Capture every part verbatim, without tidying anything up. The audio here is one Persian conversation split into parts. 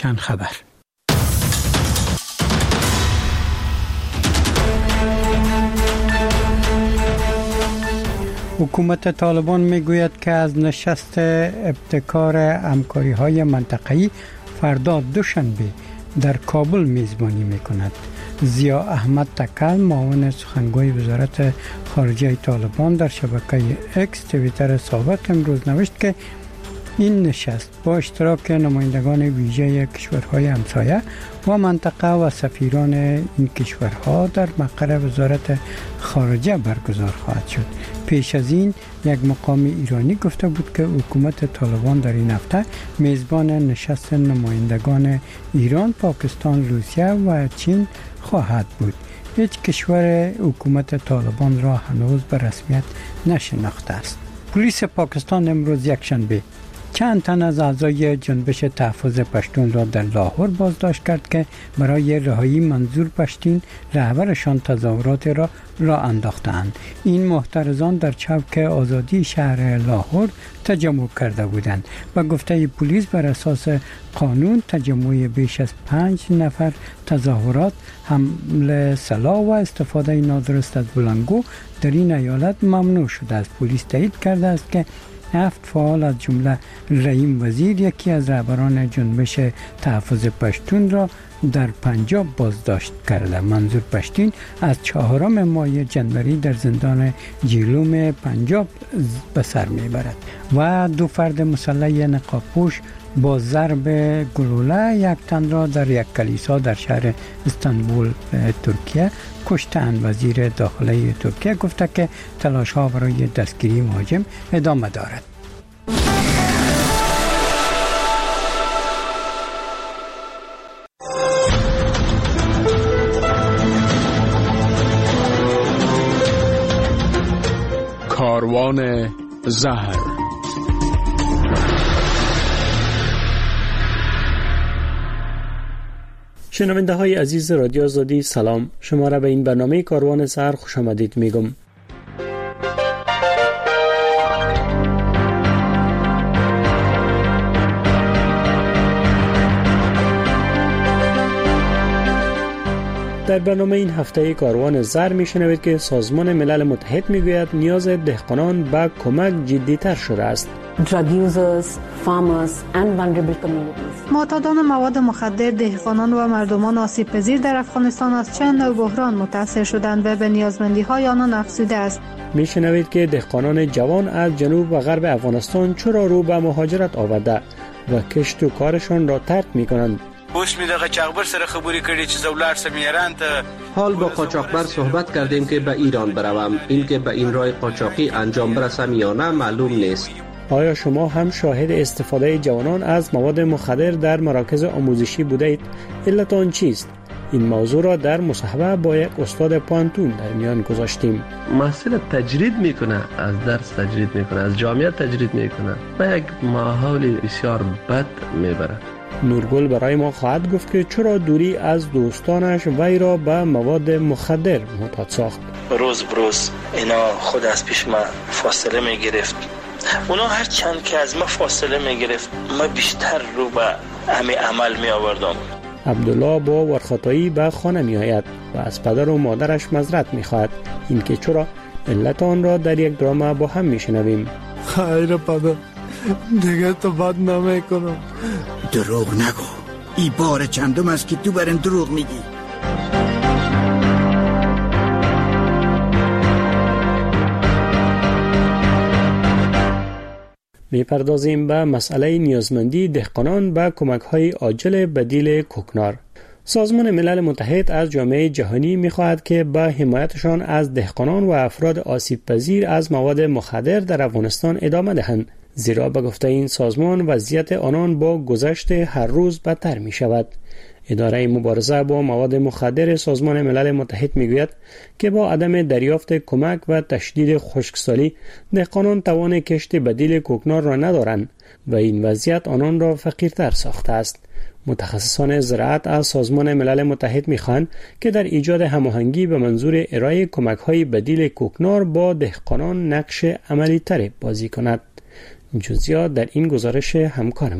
چند خبر. حکومت طالبان میگوید که از نشست ابتکار همکاری‌های منطقه‌ای فردا دوشنبه در کابل میزبانی میکند. ضیا احمد تکل، معاون سخنگوی وزارت خارجه طالبان، در شبکه اکس توییتر سابق امروز نوشت که این نشست با اشتراک نمایندگان ویژه کشورهای همسایه و منطقه و سفیران این کشورها در مقر وزارت خارجه برگزار خواهد شد. پیش از این یک مقام ایرانی گفته بود که حکومت طالبان در این هفته میزبان نشست نمایندگان ایران، پاکستان، روسیه و چین خواهد بود. هیچ کشور حکومت طالبان را هنوز به رسمیت نشناخته است. پلیس پاکستان امروز یکشنبه چند تن از اعضای جنبش تحفظ پشتون را در لاهور بازداشت کرد که برای رهایی منظور پشتین رهبرشان تظاهرات را راه انداختند. این محترزان در چوک آزادی شهر لاهور تجمع کرده بودند. با گفته پلیس بر اساس قانون تجمع بیش از پنج نفر تظاهرات، حمل سلاح و استفاده نادرست از بلنگو در این ایالت ممنوع شده است. پلیس تایید کرده است که هفت فعال از جمله رحیم وزیر، یکی از رهبران جنبش تحفظ پشتون، را در پنجاب بازداشت کرده. منظور پشتین از چهارم ماه جنوری در زندان جیلوم پنجاب به سر میبرد. و دو فرد مسلح نقابپوش با ضرب گلوله یک تن را در یک کلیسا در شهر استانبول ترکیه کشتند. وزیر داخله ترکیه گفته که تلاش ها برای دستگیری مهاجم ادامه دارد. کاروان زهر. شنونده های عزیز رادیو آزادی، سلام. شما را به این برنامه کاروان زهر خوش آمدید میگم. در برنامه این هفته کاروان زهر میشنوید که سازمان ملل متحد میگوید نیاز دهقانان به کمک جدی‌تر شده است. drug users, farmers and vulnerable communities. معتادان مواد مخدر، دهقانان و مردمان آسیب پذیر در افغانستان از چند نوع بحران متاثر شدند و به نیازمندی‌های آنان افزوده است. میشنوید که دهقانان جوان از جنوب و غرب افغانستان چرا رو به مهاجرت آورده و کشت و کارشان را ترک میکنند. اوس می دغه چاغبر سره خبرې کړې چې زولار سم ایران ته. حال با قاچاقبر صحبت کردیم که به ایران بروم. این که به این راه قاچاقی انجام برسم یا نه معلوم نیست. آیا شما هم شاهد استفاده جوانان از مواد مخدر در مراکز آموزشی بوده اید؟ علت آن چیست؟ این موضوع را در مصاحبه با یک استاد پانتون در میان گذاشتیم. محصل تجرید میکنه، از درس تجرید میکنه، از جامعه تجرید میکنه و یک ماحول بسیار بد میبره. نورگل برای ما خواهد گفت که چرا دوری از دوستانش وی را به مواد مخدر معتاد ساخت. روز بروز اینا خود از پیش ما فاصله می گرفت. اونا هر چند که از ما فاصله می گرفت ما بیشتر رو به همه عمل می آوردم. عبدالله با ورخطایی به خانه می آید و از پدر و مادرش معذرت می خواهد. این که چرا علت آن را در یک درام با هم می شنویم. خیر پدر، دیگه تو بد نمی کنم. دروغ نگو، ای بار چندم است که تو برن دروغ میگی. میپردازیم به مسئله نیازمندی دهقانان به کمک‌های عاجل بدیل کوکنار. سازمان ملل متحد از جامعه جهانی می‌خواهد که به حمایتشان از دهقانان و افراد آسیب پذیر از مواد مخدر در افغانستان ادامه دهند، زیرا به گفته این سازمان وضعیت آنان با گذشت هر روز بدتر می شود. اداره مبارزه با مواد مخدر سازمان ملل متحد میگوید که با عدم دریافت کمک و تشدید خشکسالی دهقانان توان کشت بدیل کوکنار را ندارند و این وضعیت آنان را فقیرتر ساخته است. متخصصان زراعت از سازمان ملل متحد می‌خواهند که در ایجاد هماهنگی به منظور ارائه کمک‌های بدیل کوکنار با دهقانان نقش عملی‌تر بازی کند. جزئیات در این گزارش همکار ما.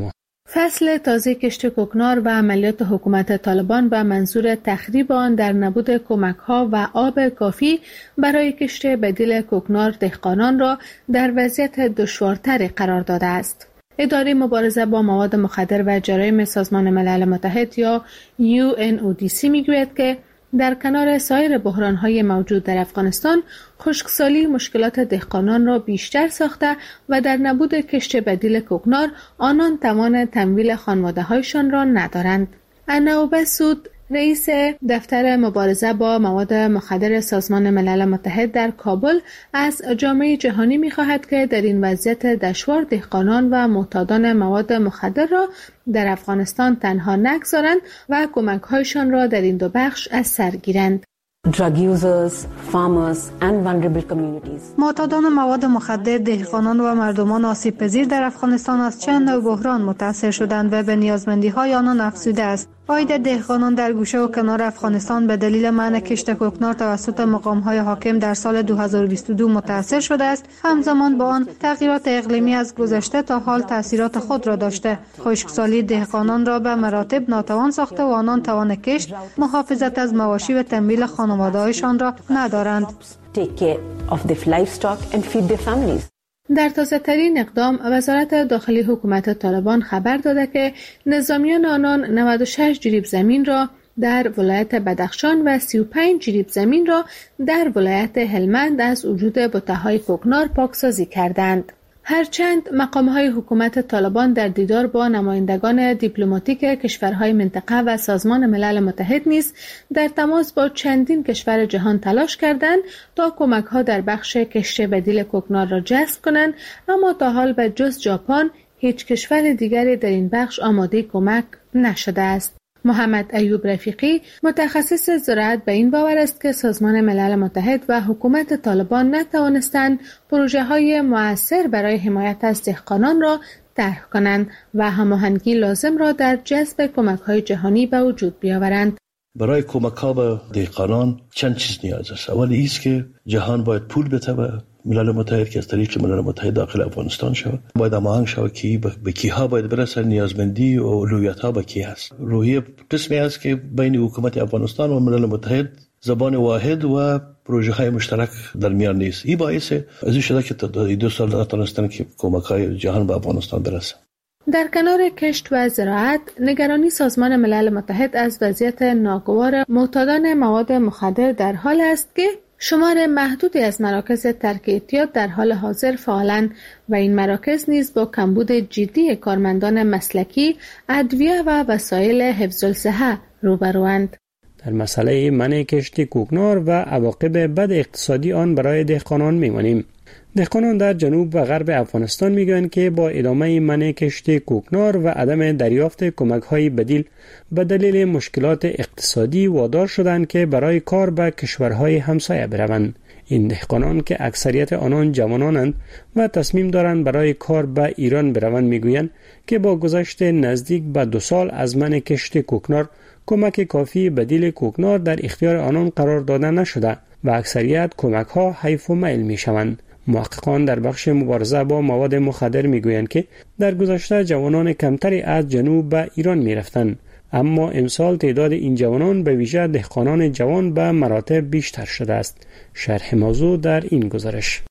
فصل تازه کشت کوکنار و عملیات حکومت طالبان به منظور تخریب آن در نبود کمک‌ها و آب کافی برای کشت بدیل کوکنار دهقانان را در وضعیت دشوارتری قرار داده است. اداره مبارزه با مواد مخدر و جرایم سازمان ملل متحد یا یو ان او دی سی میگوید که در کنار سایر بحران‌های موجود در افغانستان، خشکسالی مشکلات دهقانان را بیشتر ساخته و در نبود کشت بدیل کوکنار آنان توان تمویل خانواده‌هایشان را ندارند. اناوبه سود، رئیس دفتر مبارزه با مواد مخدر سازمان ملل متحد در کابل، از جامعه جهانی می‌خواهد که در این وضعیت دشوار دهقانان و معتادان مواد مخدر را در افغانستان تنها نگذارند و کمک‌هایشان را در این دو بخش از سر گیرند. Drug users, farmers and vulnerable communities. معتادان مواد مخدر، دهقانان و مردمان آسیب پذیر در افغانستان از چند نوع بحران متاثر شدند و به نیازمندی‌های آنان افزوده است. عاید دهقانان در گوشه و کنار افغانستان به دلیل منع کشت کوکنار توسط مقام‌های حاکم در سال دو هزار و بیست و دو متاثر شده است. همزمان با آن تغییرات اقلیمی از گذشته تا حال تاثیرات خود را داشته. خشکسالی دهقانان را به مراتب ناتوان ساخته و آنان توان کشت، محافظت از مواشی و تمویل خانواده‌هایشان را ندارند. Take care of their livestock and feed their families. در تازه ترین اقدام، وزارت داخلی حکومت طالبان خبر داده که نظامیان آنان نود و شش جریب زمین را در ولایت بدخشان و سی و پنج جریب زمین را در ولایت هلمند از وجود بته‌های کوکنار پاکسازی کردند. هرچند مقام‌های حکومت طالبان در دیدار با نمایندگان دیپلماتیک کشورهای منطقه و سازمان ملل متحد نیز در تماس با چندین کشور جهان تلاش کردند تا کمک‌ها در بخش کشت بدیل کوکنار را جذب کنند، اما تا حال به جز ژاپن هیچ کشور دیگری در این بخش آماده کمک نشده است. محمد ایوب رفیقی، متخصص زراعت، به این باور است که سازمان ملل متحد و حکومت طالبان نتوانستند پروژه‌های مؤثر برای حمایت از دهقانان را طرح کنند و هماهنگی لازم را در جذب کمک‌های جهانی به وجود بیاورند. برای کمک‌ها به دهقانان چند چیز نیاز است. اولی ایست که جهان باید پول بده به ملل متحد که از طریق ملل متحد داخل افغانستان شود. باید هماهنگ شود که به کیها باید برسه، نیازمندی و اولویت‌ها به کی هست. روحیه قسمی است که بین حکومت افغانستان و ملل متحد زبان واحد و پروژه‌های مشترک در میان نیست. این باعث از این شده که تا دو سال نتونستن که کمک‌های جهان به افغانستان برسه. در کنار کشت و زراعت، نگرانی سازمان ملل متحد از وضعیت ناگوار معتادان مواد مخدر در حال است که شمار محدودی از مراکز ترک اعتیاد در حال حاضر فعالند و این مراکز نیز با کمبود جدی کارمندان مسلکی، ادویه و وسایل حفظ الصحه روبروند. در مسئله منع کشت کوکنار و عواقب بد اقتصادی آن برای دهقانان می‌مانیم. دهقانان در جنوب و غرب افغانستان میگویند که با ادامه منع کشت کوکنار و عدم دریافت کمک‌های بدیل به دلیل مشکلات اقتصادی وادار شدند که برای کار به کشورهای همسایه بروند. این دهقانان که اکثریت آنان جوانانند و تصمیم دارند برای کار به ایران بروند میگویند که با گذشت نزدیک به دو سال از منع کشت کوکنار کمک کافی بدیل کوکنار در اختیار آنان قرار داده نشده و اکثریت کمک‌ها حیف و میل میشوند. محققان در بخش مبارزه با مواد مخدر میگویند که در گذشته جوانان کمتری از جنوب به ایران میرفتند، اما امسال تعداد این جوانان به ویژه دهقانان جوان به مراتب بیشتر شده است. شرح موضوع در این گزارش.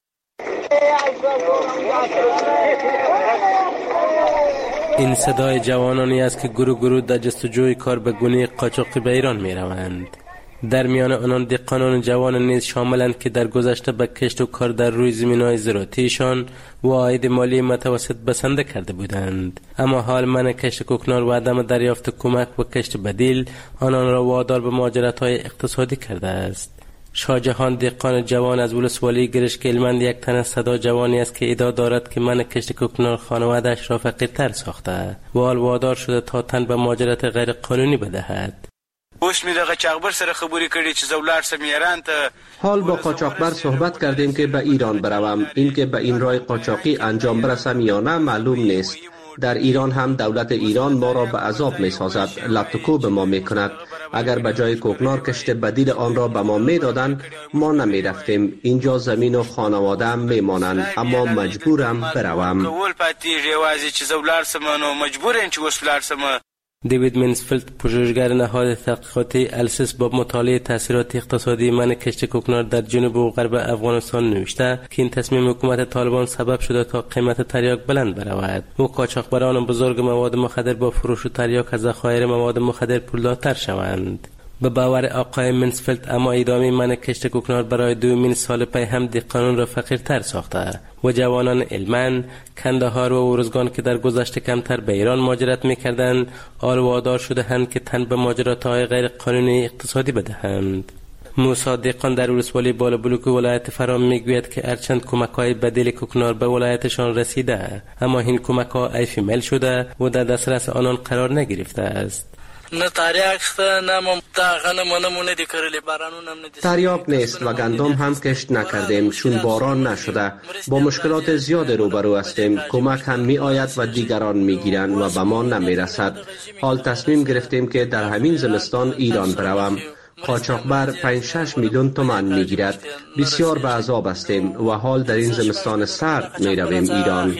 این صدای جوانانی است که گروه گروه در جستجوی کار به گونه قاچاقی به ایران می روند. در میان آنان دهقانان جوان نیز شاملند که در گذشته به کشت و کار در روی زمین‌های زراعتیشان و عاید مالی متوسط بسنده کرده بودند، اما حال منع کشت کوکنار و عدم دریافت کمک و کشت بدیل آنان را وادار به مهاجرت‌های اقتصادی کرده است. شاهجهان دهقان جوان از ولسوالی گرشک هلمند یک تن از صدا جوانی است که ادعا دارد که منع کشت کوکنار خانواده‌اش را فقیرتر ساخته و حال وادار شده تا تن به مهاجرت غیر قانونی بدهد. اوس می دغه چاغبر سره خبرې کړې چې زولار سم ایران ته حال با قاچاقبر صحبت کردیم که به ایران بروم. این که به این راه قاچاقی انجام برسم یا نه معلوم نیست. در ایران هم دولت ایران ما را به عذاب می سازد، لطکو به ما می کند. اگر به جای کوکنار کشت بدیل آن را به ما می دادند ما نمی رفتیم. اینجا زمین و خانواده هم می مانند، اما مجبورم بروم. دیوید منسفیلد، پژوهشگر نهاد تحقیقاتی السیس، با مطالعه تاثیرات اقتصادی منع کشت کوکنار در جنوب و غرب افغانستان نوشته که این تصمیم حکومت طالبان سبب شده تا قیمت تریاک بلند برود و قاچاقبران بزرگ مواد مخدر با فروش تریاک از ذخایر مواد مخدر پولدارتر شوند. به باور آقای منسفیلد، اما ادامه منع کشت کوکنار برای دومین سال پی هم قانون را فقیرتر ساخته و جوانان علماً، کندهار و اورزگان که در گذشته کمتر به ایران مهاجرت می‌کردند، آل وادار شده‌اند که تن به مهاجرت‌های غیر قانونی اقتصادی بدهند. موسی دهقان در ولسوالی بالابلوک ولایت فرام میگوید که هرچند کمک‌های بدیل کوکنار به ولایتشان رسیده، اما این کمک‌ها ایفیمل شده و در دسترس آنان قرار نگرفته است. نه تریاک شته، نه ممتاغنه منمونه دی کرلی بارانون هم ندیست. تریاک نیست و گندم هم کشت نکردیم چون باران نشده. با مشکلات زیاد روبرو هستیم. کمک هم می آید و دیگران می گیرند و به ما نمی رسد. حال تصمیم گرفتیم که در همین زمستان ایران بروم. قاچاقبر پنج شش میلیون تومان می گیرد. بسیار به عذاب هستیم و حال در این زمستان سرد می رویم ایران.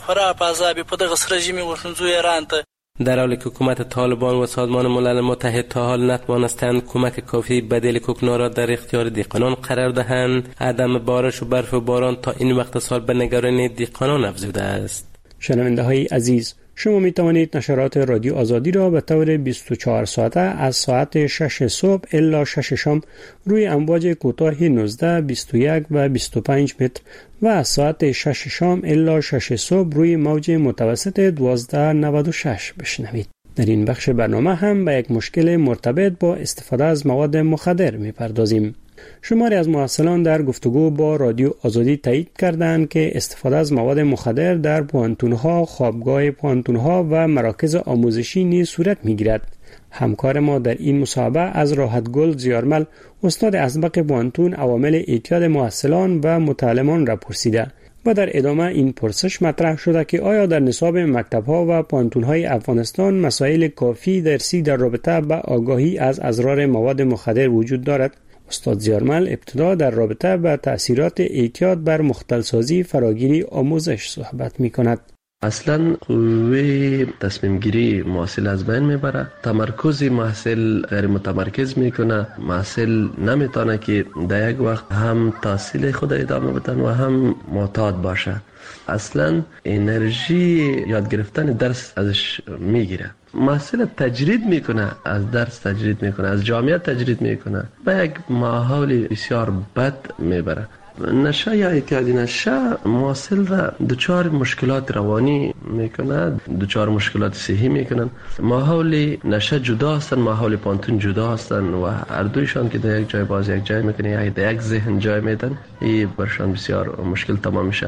در حالی که حکومت طالبان و سازمان ملل متحد تا حال نتوانستند کمک کافی بدیل کوکنار را در اختیار دهقانان قرار دهند، عدم بارش و برف و باران تا این وقت سال به نگرانی دهقانان افزوده است. شنونده های عزیز، شما می توانید نشرات رادیو آزادی را به طور بیست و چهار ساعته از ساعت شش صبح الی شش شام روی امواج کوتاه نوزده، بیست و یک و بیست و پنج متر و از ساعت شش شام الی شش صبح روی موج متوسط دوازده نود و شش بشنوید. در این بخش برنامه هم به یک مشکل مرتبط با استفاده از مواد مخدر می پردازیم. شماری از مراسلان در گفتگو با رادیو آزادی تایید کردند که استفاده از مواد مخدر در پوانتون‌ها، خوابگاه پوانتون‌ها و مراکز آموزشی نیز صورت می‌گیرد. همکار ما در این مصاحبه از راحتگل زیارمل، استاد اسبق پوانتون، عوامل اعتیاد محصلان و متعلمان را پرسیده و در ادامه این پرسش مطرح شده که آیا در نصاب مکتب‌ها و پوانتون‌های افغانستان مسائل کافی درسی در رابطه با آگاهی از اضرار مواد مخدر وجود دارد؟ استاد زیارمل ابتدا در رابطه با تأثیرات اعتیاد بر مختلسازی فراگیری آموزش صحبت می کند. اصلا قوه تصمیم گیری محصل از بین میبره، تمرکز محصل غیر متمرکز میکنه، محصل نمیتونه که در یک وقت هم تحصیل خود ادامه بدن و هم معتاد باشه. اصلا انرژی یاد گرفتن درس ازش میگیره. محصل تجرید میکنه، از درس تجرید میکنه، از جامعه تجرید میکنه، به یک ماحول بسیار بد میبره. نشه یا اعتیاد نشه محصل را دچار مشکلات روانی میکنه، دچار مشکلات صحی میکنن. ماحول نشه جدا هستن، ماحول پانتون جدا هستن و هر دویشان که در یک جای باز یک جای میکنه یا در یک ذهن جای میدن، این برشان بسیار مشکل تمام میشه.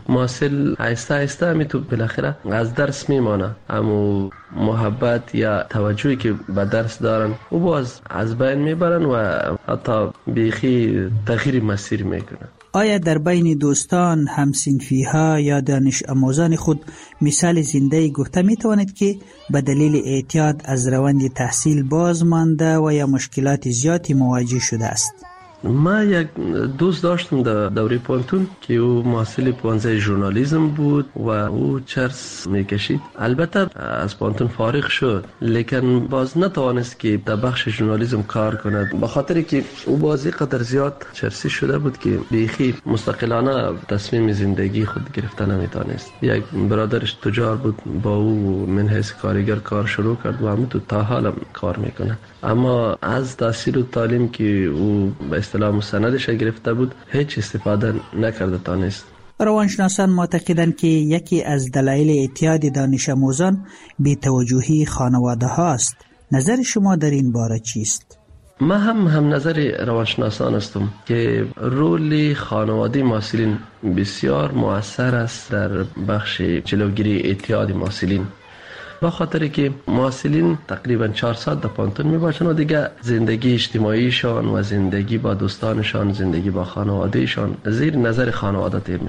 محصل آهسته آهسته می تو بالاخره از درس میمانه، اما محبت یا توجهی که به درس دارن و باز از بین میبرن و حتی بیخی تغییر مسیر میکنن. آیا در بین دوستان، همسنفی ها یا دانش آموزان خود مثال زنده گفته می توانید که به دلیل اعتیاد از روند تحصیل باز مانده و یا مشکلات زیادی مواجه شده است؟ ما یک دوست داشتم در دوره پانتون که او محصل پانزه ژورنالیسم بود و او چرس میکشید. البته از پانتون فارغ شد، لیکن باز نتوانست که در بخش ژورنالیسم کار کند، به خاطری که او بازی قدر زیاد چرسی شده بود که بیخی مستقلانه تصمیم زندگی خود گرفته نمیتونست. یک برادرش تجار بود، با او من حیث کارگر کار شروع کرد و همون تو تا حالم کار میکنه. اما از تحصیل و تعلیم که او به اصطلاح مستندش گرفته بود هیچ استفاده نکرده تانست. روانشناسان معتقدند که یکی از دلایل اعتیاد دانش آموزان بی‌توجهی خانواده هاست. نظر شما در این باره چیست؟ ما هم هم نظر روانشناسان هستم که رول خانواده محصلین بسیار مؤثر است در بخش جلوگیری اعتیاد محصلین. با خاطر که محصلین تقریبا چهار ساعت در پانتون می باشن و دیگه زندگی اجتماعیشان و زندگی با دوستانشان، زندگی با خانوادهشان زیر نظر خانواده تیر میشه.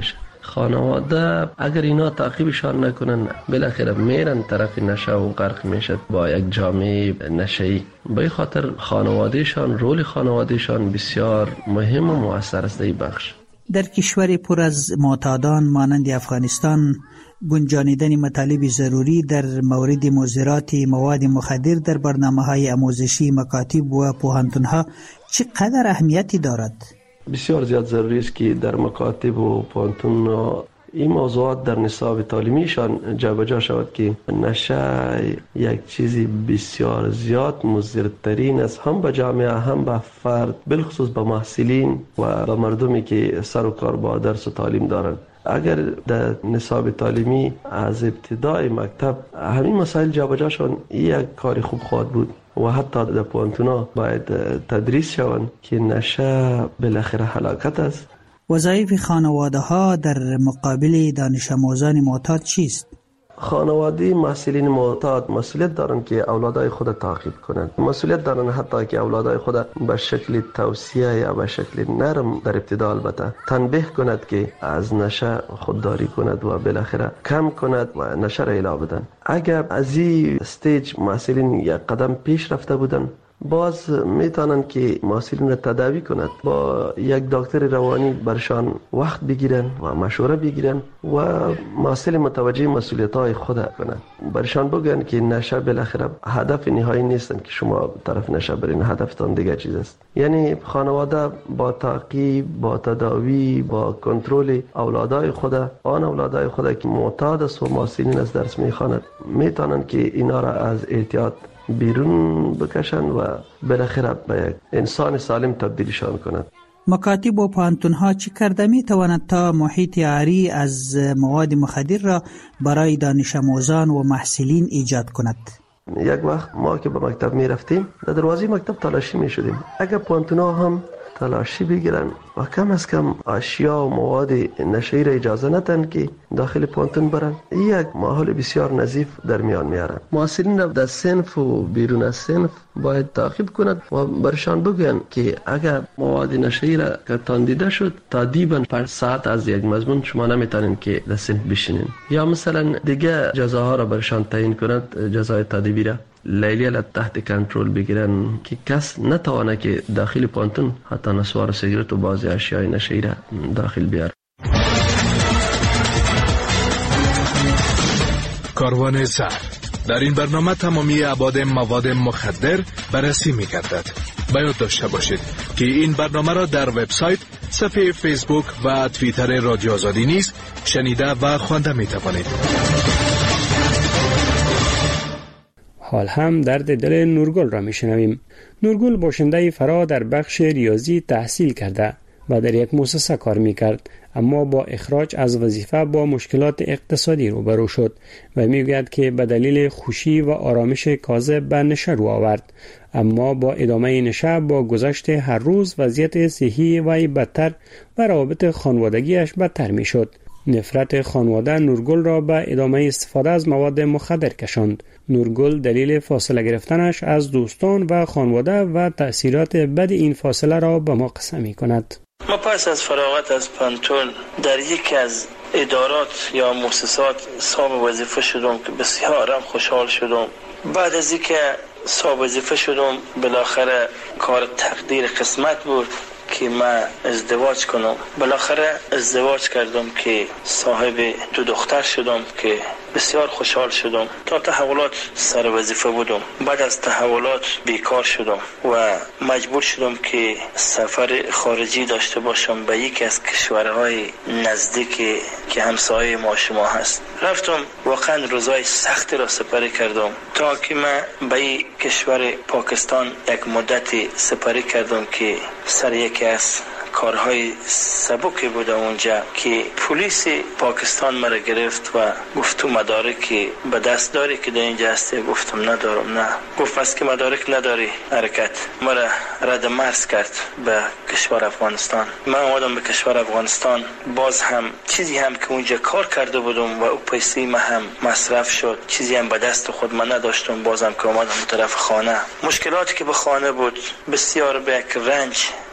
خانواده اگر اینا تعقیبشان نکنن بالاخره میرن طرف نشه و غرق میشد با یک جامعه نشه‌ای. به این خاطر خانوادهشان، رول خانوادهشان بسیار مهم و مؤثر است. این بخش در کشور پر از معتادان مانند افغانستان گنجانیدن مطالب ضروری در مورد مضرات مواد مخدر در برنامه‌های آموزشی مکاتب و پوهنتون‌ها چقدر اهمیتی دارد؟ بسیار زیاد ضروری است که در مکاتب و پوهنتون‌ها این موضوعات در نصاب تعلیمیشان جابجا شود که نشه یک چیزی بسیار زیاد مضرترین است، هم به جامعه هم به فرد، بالخصوص به محصلین و به مردمی که سر و کار با درس و تعلیم دارند. اگر در نصاب تعلیمی از ابتدای مکتب همین مسائل جابجا شوند یک کار خوب خواهد بود و حتی در پوهنتون‌ها باید تدریس شوند که نشه بالاخره هلاکت است. وظایف خانواده ها در مقابل دانش آموزان معتاد چیست؟ خانواده محصلین معتاد مسئولیت دارند که اولادای خود تعقیب کنند. مسئولیت دارند حتی که اولادای خود به شکل توصیه یا به شکل نرم در ابتدا البته تنبیه کند که از نشه خودداری کند و بالاخره کم کند و نشه را اله بدن. اگر از این استیج محصلین یک قدم پیش رفته بودند باز میتونن که محصلین را تداوی کند، با یک دکتر روانی برشان وقت بگیرن و مشوره بگیرن و محصل متوجه مسئولیت های خود کنند. برشان بگن که نشه بالاخره هدف نهایی نیستن که شما طرف نشه برین، هدفتان دیگه چیز است. یعنی خانواده با تعقیب، با تداوی، با کنترل اولادای خود، آن اولادای خود که معتاد است و محصلین از درس میخواند، میتونن که اینا را از اعتیاد بیرون بکشن و بالاخره به یک انسان سالم تبدیلشان کنند. مکاتب و پوهنتون‌ها چه کرده می تواند تا محیط عاری از مواد مخدر را برای دانش آموزان و محصلین ایجاد کند؟ یک وقت ما که به مکتب می رفتیم در دروازه مکتب تلاشی می شدیم. اگر پوهنتون‌ها هم تلاشی بگیرن و کم از کم اشیا و مواد نشه‌ای را اجازه ندن که داخل پوهنتون برن، یک ماحول بسیار نظیف در میان میارن. محصلین را در صنف و بیرون از صنف باید تعقیب کند و برشان بگن که اگر مواد نشه‌ای را کتان دیده شد تادیباً پر ساعت از یک مضمون شما نمیتونین که در صنف بشینین، یا مثلا دیگه جزاها را برشان تعیین کند، جزای تادیبی را لیلی را تحت کنترل بگیرن که کس نتوانه که داخل پوهنتون حتی نسوار سیگرت و بعضی اشیای نشه‌ای را داخل بیاره. کاروان زهر در این برنامه تمامی ابعاد مواد مخدر بررسی می‌گردد. باید داشته باشید که این برنامه را در وبسایت، صفحه فیسبوک و توییتر رادیو آزادی نیز شنیده و خوانده می‌توانید. حال هم درد دل نورگل را میشنویم. نورگل باشنده فرا در بخش ریاضی تحصیل کرده و در یک مؤسسه کار میکرد، اما با اخراج از وظیفه با مشکلات اقتصادی روبرو شد و میگوید که به دلیل خوشی و آرامش کاذب به نشه رو آورد، اما با ادامه نشه با گذشت هر روز وضعیت صحی وی بدتر و روابط خانوادگیش بدتر میشد. نفرت خانواده نورگل را به ادامه استفاده از مواد مخدر کشاند. نورگل دلیل فاصله گرفتنش از دوستان و خانواده و تأثیرات بد این فاصله را به ما قصه می کند. ما پس از فراغت از پانتون در یکی از ادارات یا مؤسسات صاحب وظیفه شدم که بسیارم خوشحال شدم. بعد از اینکه صاحب وظیفه شدم بالاخره کار تقدیر قسمت بود که من ازدواج کنم. بالاخره ازدواج کردم که صاحب دو دختر شدم که بسیار خوشحال شدم. تا تحولات سر وظیفه بودم. بعد از تحولات بیکار شدم و مجبور شدم که سفر خارجی داشته باشم به یکی از کشورهای نزدیک که همسایه ما شما هست. رفتم، واقعا روزای سختی را سپری کردم تا که من به این کشور پاکستان یک مدتی سپری کردم که سر یکی از کارهای سبکی بود اونجا که پلیس پاکستان مرا گرفت و گفت تو مدارک به دست داری که در اینجا هستی؟ گفتم ندارم. نه. گفت پس که مدارک نداری حرکت. مرا رد مرز کرد به کشور افغانستان. من اومدم به کشور افغانستان، باز هم چیزی هم که اونجا کار کرده بودم و او پیسه من هم مصرف شد، چیزی هم به دست خود من نداشتم. بازم که اومدم طرف خانه، مشکلاتی که به خانه بود بسیار به یک رنج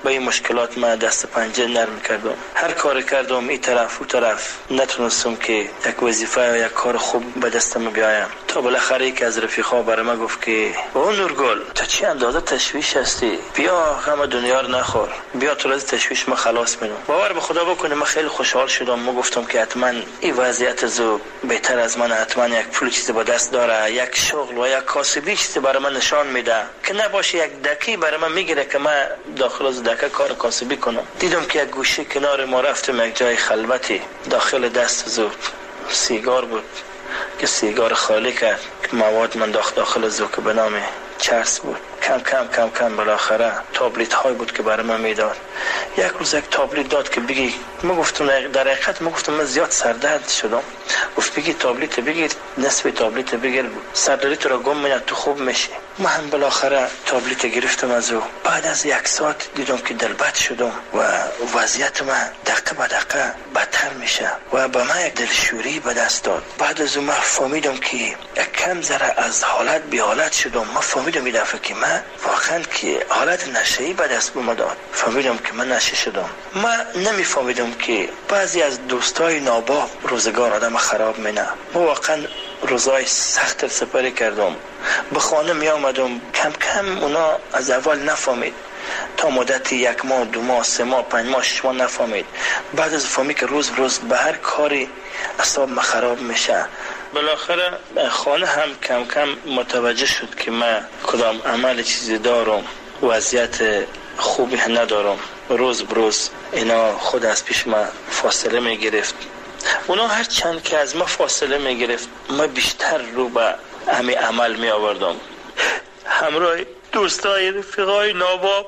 به این مشکلات ما دست پنجه نرم کردم. هر کار کردم این طرف و طرف نتونستم که یک وظیفه یا یک کار خوب به دستم بیایم. تا بالاخره یک از رفیقا برای من گفت که با نورگل تا چی اندازه تشویش هستی، بیا غم دنیا رو نخور، بیا تو از تشویش ما خلاص میدم. باور به خدا بکنه من خیلی خوشحال شدم. ما گفتم که حتما این وضعیت زو بهتر از من، حتما یک پول چیزی با دست داره، یک شغل و یک کاسبی چیزی برای من نشان میده که نباشه یک دکی برای من میگیره که من داخل از دکه کار کاسبی کنم. دیدم که یک گوشه کنار ما رفتم یک جای خلوتی، داخل دست زو سیگار بود که سیگار خالی کرد که مواد من داخل داخل زو که به نام چرس بود. کم کم کم کم بالاخره تابلت های بود که برای من میداد. یک روز یک تابلت داد که بگی. ما گفتم در حقیقت ما گفتم من زیاد سردرد شدم. گفت بگی تابلت بگیر، نصف تابلت بگیر، سردردی تو را گم میاد تو خوب میشی. من بالاخره تابلت گرفتم از او. بعد از یک ساعت دیدم که دلبد شدم و وضعیت من دقیقه به دقیقه بدتر میشه و به من یک دلشوری به دست داد. بعد از اون من فهمیدم که یک کم ذره از حالت بی حالت شدم. من فهمیدم این دفعه که من واقعا که حالت نشه‌ای به دست بوم داد. فهمیدم که من نشه شدم. من نمیفهمیدم که بعضی از دوستای ناباب روزگار آدم خراب مینه. ما واقعا روزای سخت سپری کردم. به خانه می آمدم کم کم اونا از اول نفهمید. تا مدت یک ماه، دو ماه، سه ماه، پنج ماه، شش ماه نفهمید. بعد از فهمید که روز روز به هر کاری اعصاب ما خراب میشه. بالاخره خانه هم کم کم متوجه شد که من کدام عمل چیزی دارم، وضعیت خوبی ندارم. روز بروز اینا خود از پیش ما فاصله می گرفت. اونا هر چند که از ما فاصله می گرفت ما بیشتر رو به همین عمل می آوردم. همراه دوستای رفیقای ناباب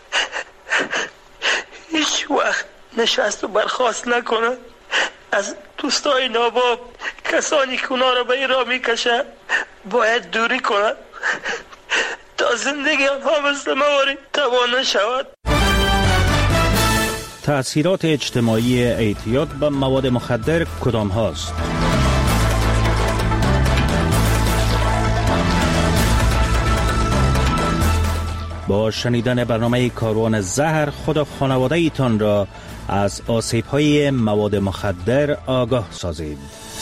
هیچ وقت نشست و برخاست نکنه. از دوستای ناباب کسانی که اونا را به این راه می کشن باید دوری کنن تا زندگی آنها مثل مواری تباه نشود. تأثیرات اجتماعی اعتیاد به مواد مخدر کدام هاست؟ با شنیدن برنامه کاروان زهر خود و خانواده ایتان را از آسیب های مواد مخدر آگاه سازید.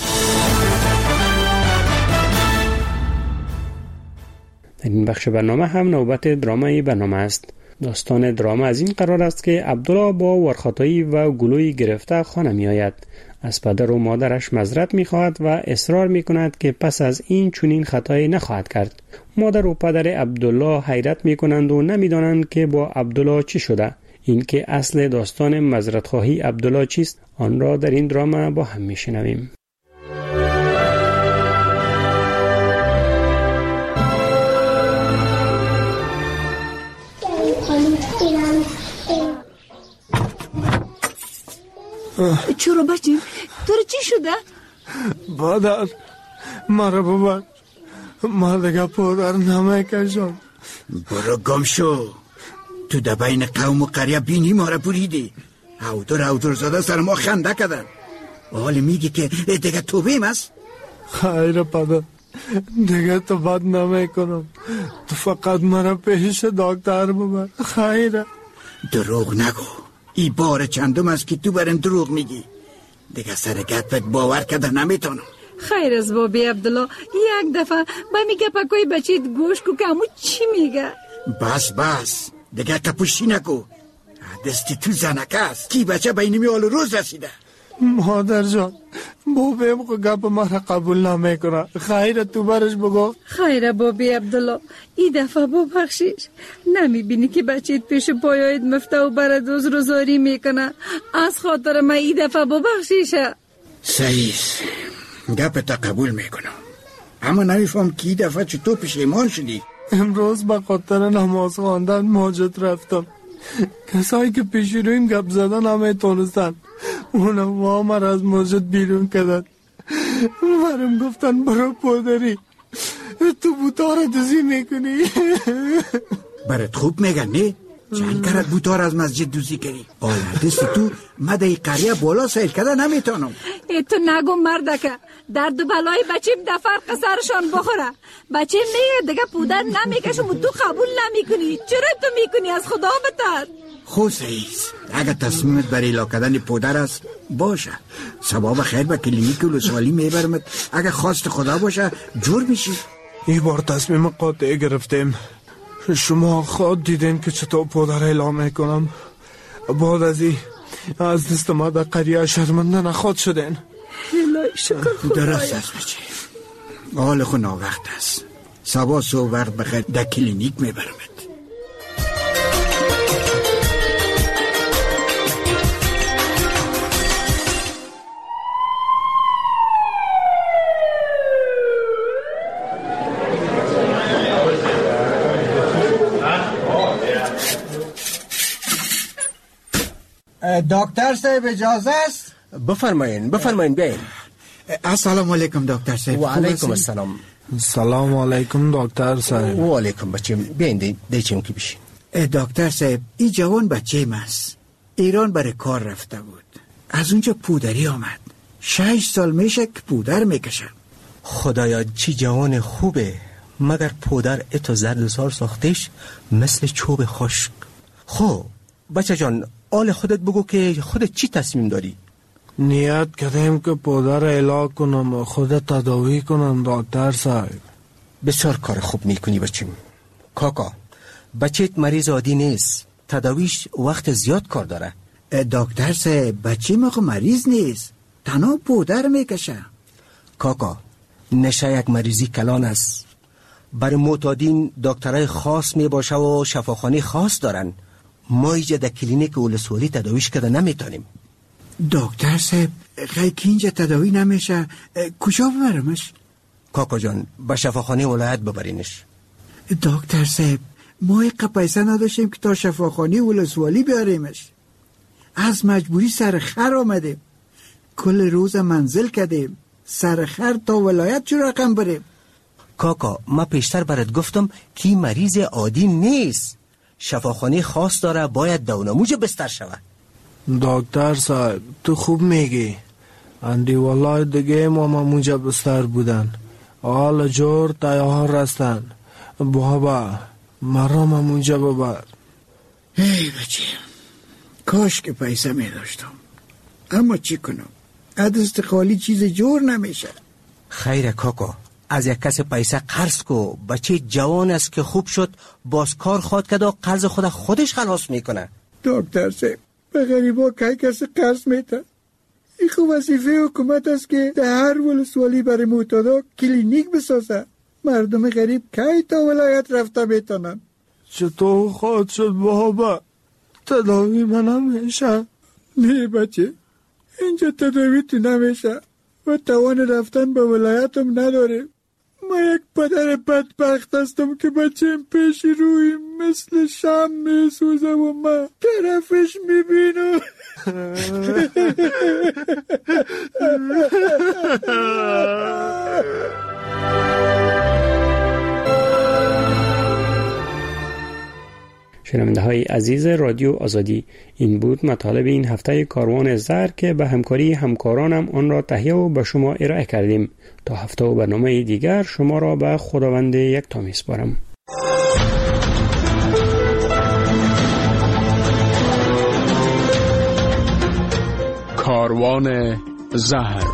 در این بخش برنامه هم نوبت درامای برنامه است. داستان دراما از این قرار است که عبدالله با ورخاتایی و گلوی گرفته خانه می آید. از پدر و مادرش معذرت می خواهد و اصرار می کند که پس از این چنین خطایی نخواهد کرد. مادر و پدر عبدالله حیرت می کنند و نمی دانند که با عبدالله چی شده. این که اصل داستان معذرت خواهی عبدالله چیست، آن را در این دراما با هم می شنویم. چرا بچیم؟ تو چی شده؟ بادر مرا ببر، ما دیگه پودر نمیکشم. برو گم شو. تو در بین قوم و قریه بینی ما را بریدی. هودر هودر زاده سر ما خنده کردن. حالا میگی که دیگه توبیم است؟ خیر پدر، دیگه تو بد نمیکنم. تو فقط مرا پیش دکتر ببر. خیره. دروغ نگو. ای بار چندم است که تو برم دروغ میگی. دیگه سر گتبت باور کرده نمیتونم. خیر از بابی عبدالله، یک دفعه با میگه پاکوی بچیت گوش کو که همون چی میگه. بس بس دیگه کپوشی نکو. دستی تو زنکه است کی بچه بینی حال روز رسیده. مادر جان بابیم خو گپ مرا قبول نمیکنه. خیره تو برش بگو. خیره بابی عبدالله، ای دفعه ببخشیش. نمیبینی که بچیت پیش پایایت مفته و برد روز روزاری میکنه. از خاطر من ای دفعه ببخشیشه. صحیح، گپ تا قبول میکنم، اما نمیفهم که ای دفعه چطور پشیمان شدی. امروز به خاطر نماز خواندن مسجد رفتم. کسایی که پیش رویم گپ زدن نمیتونستن. اونا وامر از مسجد بیرون کردن. برم گفتن برو پادری، تو بوتا را دوزی میکنی. برات خوب میگن نه؟ چند کرد بوتا را از مسجد دوزی کردی؟ آیا دستی تو مده قریه بالا سیل کرده نمیتونم. ای تو نگو مردکه، درد و بلای بچیم در فرق سرشان بخوره. بچیم میگه دیگه پودر نمیکشم و تو قبول نمیکنی. چرا تو میکنی؟ از خدا بتر. خو سعیز اگر تصمیمت برای اعلا کردن پودر است باشه، سبب خیر به کلینیک ولسوالی میبرمت. اگر خواست خدا باشه جور میشی. این بار تصمیم قاطع گرفتیم. شما خود دیدین که چطور پودر اعلام میکنم. بعد از این از دست ما در قریه شرمنده نخواد شدین. الهی شکر خدایا. درست است بچه، حال خود ناوقت است. سبا سو وقت بخیر در کلینیک میبرمت. دکتر صاحب اجازه است؟ بفرمایین بفرمایین بیاین. السلام علیکم دکتر صاحب. و علیکم السلام. سلام علیکم دکتر صاحب. و علیکم بچه بیاین دیچیم که بشین. دکتر صاحب این جوان بچه ماست. ایران برای کار رفته بود، از اونجا پودری آمد. شش سال میشه که پودر میکشه. خدایا چی جوان خوبه، مگر پودر اتو زرد سار ساختش مثل چوب خشک. خب بچه جان آل خودت بگو که خودت چی تصمیم داری؟ نیت کردیم که پودر اعلا کنم و خودت تداوی کنم دکتر صاحب. بسیار کار خوب میکنی بچیم. کاکا بچهت مریض عادی نیست، تداویش وقت زیاد کار داره. دکتر صاحب بچه ما مریض نیست، تنها پودر میکشه. کاکا نشه یک مریضی کلان است. برای معتادین دکترای خاص میباشه و شفاخانه خاص دارن. ما ایجا در کلینیک ولسوالی تداویش کرده نمیتونیم. دکتر صاحب خیلی که اینجا تداوی نمیشه کجا ببرمش؟ کاکا جان به شفاخانه ولایت ببرینش. دکتر صاحب ما ایقا پیسه نداشتیم که تا شفاخانه ولسوالی بیاریمش. از مجبوری سرخر آمدیم، کل روز منزل کردیم، سرخر تا ولایت چه رقم بریم؟ کاکا ما پیشتر برات گفتم که مریض عادی نیست، شفاخانه خاص داره، باید دونموج بستر شود. دکتر صاحب تو خوب میگی. اندی والله دیگه ما مونجا بستر بودن، حال جور تیار هستن. بابا مرا مونجا ببر. ای بچه کاش که پیسه می داشتم، اما چی کنم دست خالی چیز جور نمیشه. خیره کاکا از یک کس پیسه قرض کو. بچه جوان است که خوب شد باز کار خواد کرد و قرض خود خودش خلاص میکنه. دکتر صاحب به غریبا که کسی قرض میده؟ این خوب وظیفه حکومت است که در هر ولسوالی برای معتادا کلینیک بسازه. مردم غریب که تا ولایت رفته میتونن. چطور خواهد شد بابا؟ تداوی من نمیشه. نه بچه اینجا تداوی تو نمیشه و توان رفتن به ولایتم نداره. ما یک پدر بدبخت هستم که بچه‌م پیش روی مثل شم میسوزه و من طرفش میبینم. شنونده های عزیز رادیو آزادی، این بود مطالب این هفته کاروان زهر که به همکاری همکارانم آن را تهیه و به شما ارائه کردیم. تا هفته و برنامه دیگر شما را به خداوند یکتا میسپارم. کاروان زهر.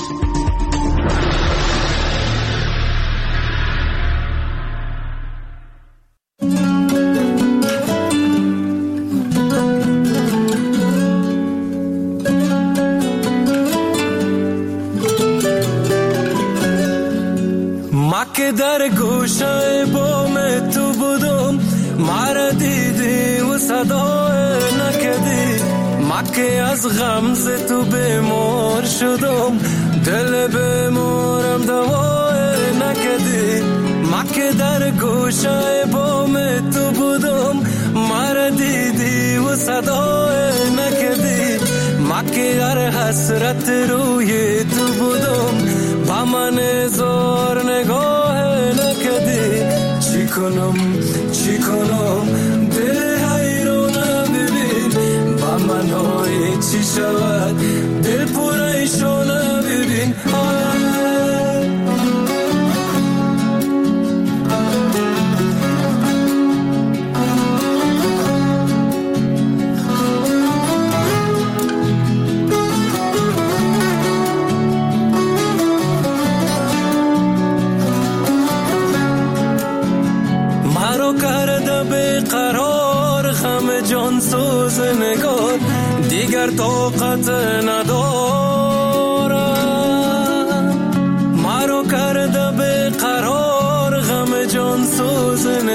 که در گوشه بام تو بودم، مرا دیدی و صدای نکدی. ما که از غمز تو بیمار شدم، دل بیمارم دوای نکدی. ما که در گوشه بام تو بودم، مرا دیدی و صدای نکدی. ما که در حسرت روی تو بودم، با من زار نگاه نکدی. چی کنم چی کنم دل حیرانه ببین، با من های چی شود دل پریشانه ببین. مرا کرده به قرار غم جان سوز نگار دیگر طاقت ندارم مرا کرده به قرار غم جان سوز